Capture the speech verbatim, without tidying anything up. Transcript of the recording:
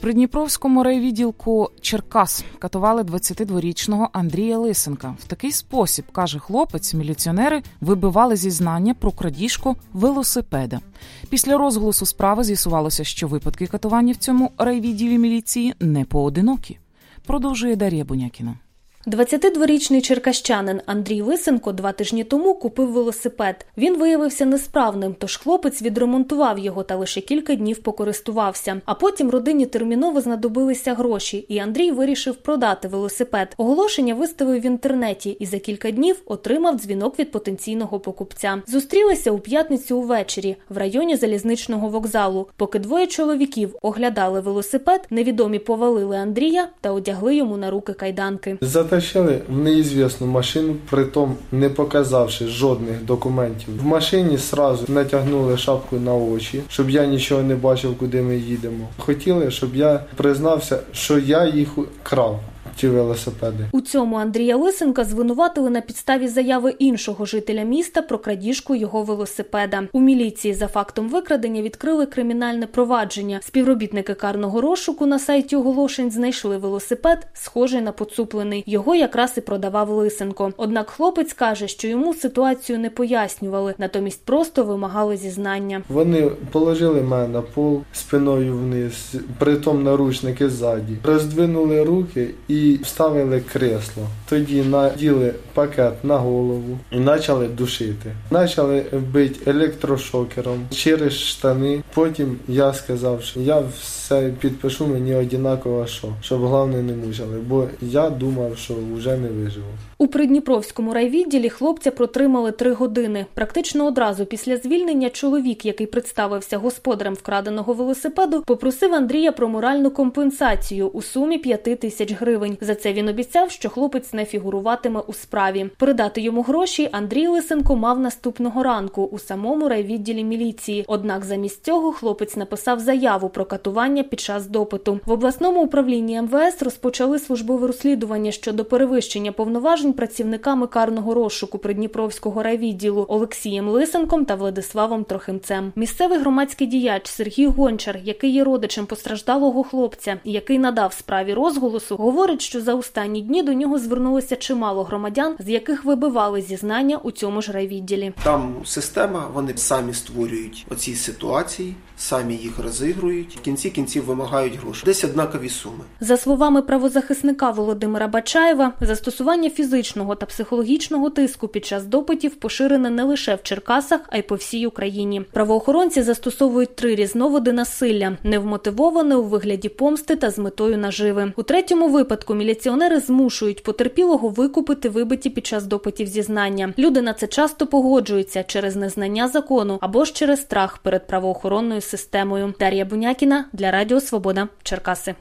В Придніпровському райвідділку Черкас катували двадцятидворічного Андрія Лисенка. В такий спосіб, каже хлопець, міліціонери вибивали зізнання про крадіжку велосипеда. Після розголосу справи з'ясувалося, що випадки катування в цьому райвідділі міліції не поодинокі. Продовжує Дар'я Бунякіна. двадцятидворічний черкащанин Андрій Лисенко два тижні тому купив велосипед. Він виявився несправним, тож хлопець відремонтував його та лише кілька днів покористувався. А потім родині терміново знадобилися гроші, і Андрій вирішив продати велосипед. Оголошення виставив в інтернеті і за кілька днів отримав дзвінок від потенційного покупця. Зустрілися у п'ятницю увечері в районі залізничного вокзалу. Поки двоє чоловіків оглядали велосипед, невідомі повалили Андрія та одягли йому на руки кайданки. Затащили в неізвісну машину, притом не показавши жодних документів. В машині сразу натягнули шапку на очі, щоб я нічого не бачив, куди ми їдемо. Хотіли, щоб я признався, що я їх крав. Ті велосипеди. У цьому Андрія Лисенка звинуватили на підставі заяви іншого жителя міста про крадіжку його велосипеда. У міліції за фактом викрадення відкрили кримінальне провадження. Співробітники карного розшуку на сайті оголошень знайшли велосипед, схожий на поцуплений. Його якраз і продавав Лисенко. Однак хлопець каже, що йому ситуацію не пояснювали, натомість просто вимагали зізнання. Вони положили мене на пол спиною вниз, притом наручники ззаді. Роздвинули руки і І вставили кресло. Тоді наділи пакет на голову і почали душити. Почали бити електрошокером через штани. Потім я сказав, що я все підпишу, мені однаково що, щоб головне не мучили, бо я думав, що вже не виживу. У Придніпровському райвідділі хлопця протримали три години. Практично одразу після звільнення чоловік, який представився господарем вкраденого велосипеду, попросив Андрія про моральну компенсацію у сумі п'яти тисяч гривень. За це він обіцяв, що хлопець не фігуруватиме у справі. Передати йому гроші Андрій Лисенко мав наступного ранку у самому райвідділі міліції. Однак замість цього хлопець написав заяву про катування під час допиту. В обласному управлінні ем ве ес розпочали службове розслідування щодо перевищення повноважень працівниками карного розшуку Придніпровського райвідділу Олексієм Лисенком та Владиславом Трохимцем. Місцевий громадський діяч Сергій Гончар, який є родичем постраждалого хлопця і який надав справі розголосу, говорить, що за останні дні до нього звернулося чимало громадян, з яких вибивали зізнання у цьому ж райвідділі. Там система, вони самі створюють оці ситуації, самі їх розігрують, в кінці кінців вимагають гроші. Десь однакові суми. За словами правозахисника Володимира Бачаєва, застосування фізичного та психологічного тиску під час допитів поширене не лише в Черкасах, а й по всій Україні. Правоохоронці застосовують три різновиди насилля – невмотивоване у вигляді помсти та з метою наживи. У третьому випадку міліціонери змушують потерпілого викупити вибиті під час допитів зізнання. Люди на це часто погоджуються через незнання закону або ж через страх перед правоохоронною системою. Дар'я Бунякіна для Радіо Свобода, Черкаси.